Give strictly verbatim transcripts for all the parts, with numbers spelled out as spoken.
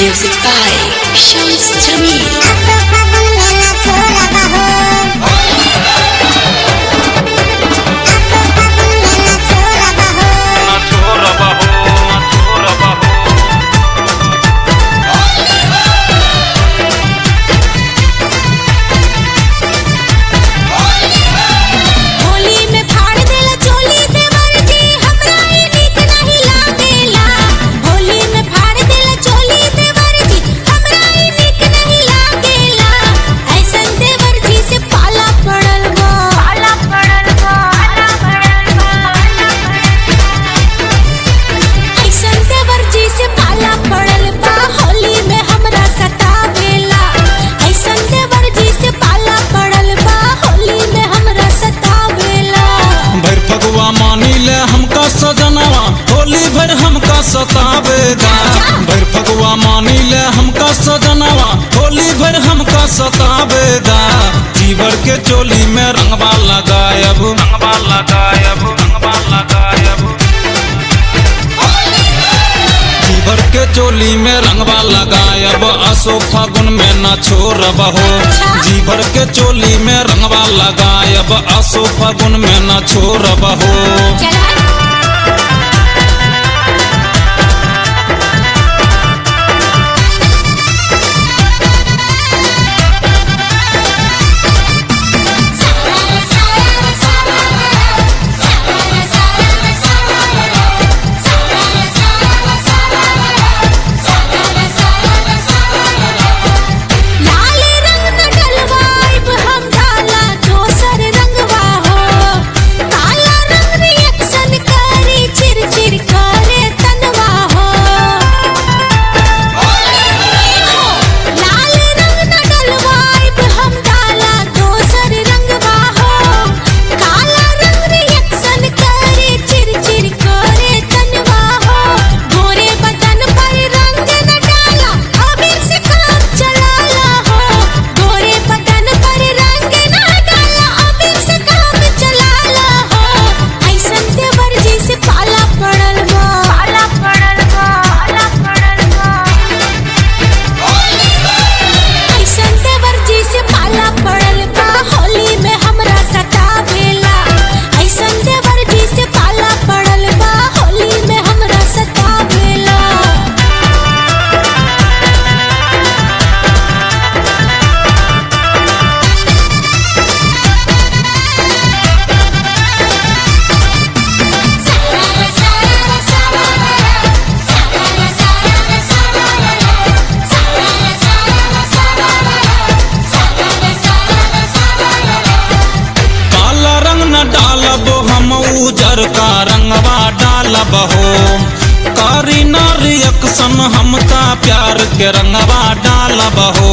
Music by Shams Jamil. सजनवा होली भर हमका सतावेगा भर फगुआ मानी ले हमका सजनवा होली भर हमका सतावेगा जीवर के चोली में रंगवा लगायब रंगवा लगायब रंगवा लगायब जीवर के चोली में रंगवा लगायब असो फागुन में न छोड़ब हो जीवर के चोली में रंगवा लगायब असो फागुन में न छोड़ब हो। उजर का रंगवा डालब हो कारी नारी अक्सन हमका प्यार के रंगवा डालब हो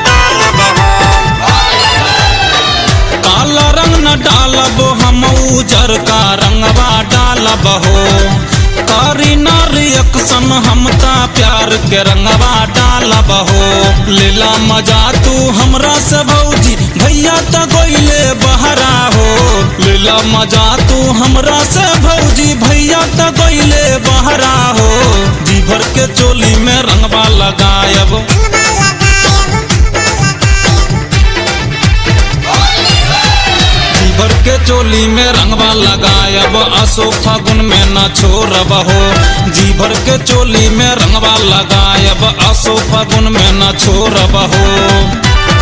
काला रंग न डालब हम उजर का रंगवा डालब हो कारी नारी अक्सन हमका प्यार के रंगवा डालब हो लीला मजा तू हमरा से भौजी भैया त गोइले बहरा हो लीला मजा तू हमरा से भौजी भैया त गोइले बहरा हो जी भर के चोली में रंगवा लगायब जी भर के चोली में रंगवा लगायब असो फागुन में न छोड़ब हो जी भर के चोली में रंगवा लगायब असो फागुन में न छोड़ब हो।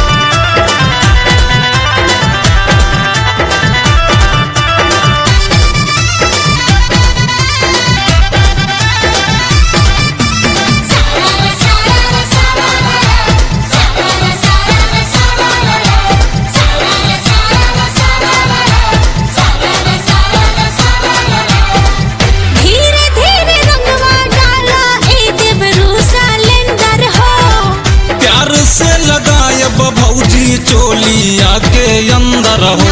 भौजी चोलिया के अंदर हो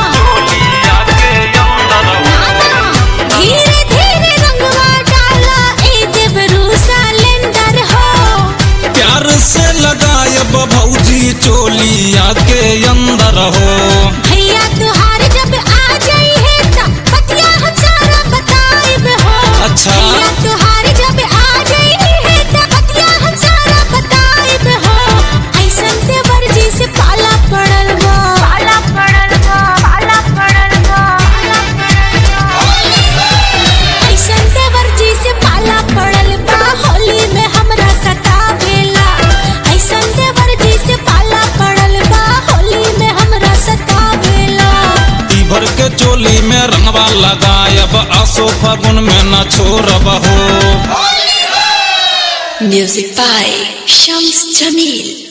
धीरे धीरे रंगवा डाला ए देवरू सालेंदर हो प्यार से लगायब भौजी चोलिया के अंदर हो भैया तुहार जब आ जाई है त पतिया हम सारा बताइब हो अच्छा भैया तुहार जब आ जाई है त पतिया हम सारा लगायब आसो फागुन में न छोड़ब हो। Music by Shams Jamil.